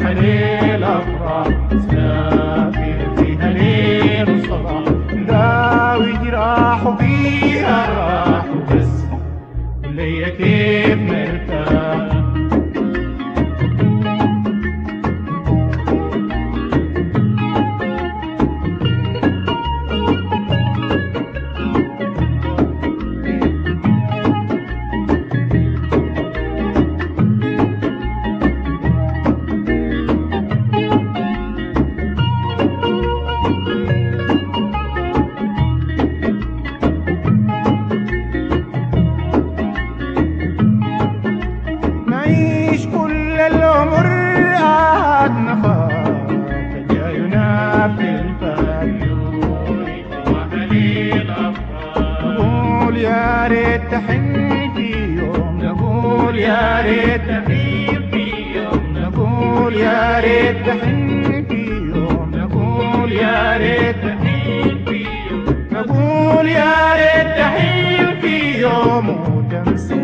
ليل أفراح سافر فيها ليل الصباح داوي جراح وفيها راح وبس ليا كيف مرتاح نعيش كل العمر قعدنا فات جاينا في الفات نقول يا ريت تحن في يوم نقول يا ريت تحن في يوم نقول يا ريت تحن في يوم نقول يا ريت تحن في يوم نقول يا ريت تحن في يوم وتمسك